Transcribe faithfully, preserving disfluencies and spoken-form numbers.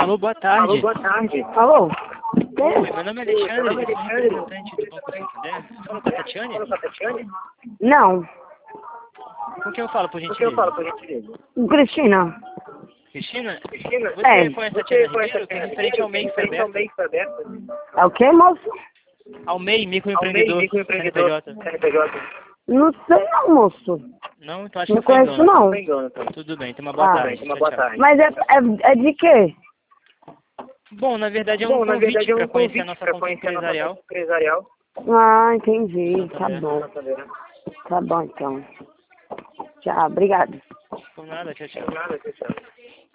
Alô, boa tarde. Alô, boa tarde. Alô? Oi, meu nome é Alexandre, eu sou representante do Banco Santander. Fala com a Tatiane? Fala com a Tatiane? Não. Com quem eu falo, por Com quem eu gentileza? falo, por gentileza? Cristina. Cristina? Cristina? Você É. conhece a Você Tatiana conhece Ribeiro, a que é Tatiana referente ao MEI que foi referente ao aberto? MEI que foi aberto? É o que, moço? Ao MEI, Ao MEI, microempreendedor, microempreendedor, C N P J. C N P J. Não sei não, moço. Não? Então acho Não que foi conheço engano. não. Não engano, então. Tudo bem, então uma boa Ah. tarde. Uma Tchau, boa tchau. tarde. Mas é, é, é de quê? Bom, na verdade é um Bom, na convite verdade é para um conhecer a convite nossa para conta conhecer a nossa empresarial. conta empresarial. Ah, entendi. Tá Santander. bom. Santander. Tá bom, então. Tchau, obrigado. Por nada, tchau, tchau. Nada, tchau.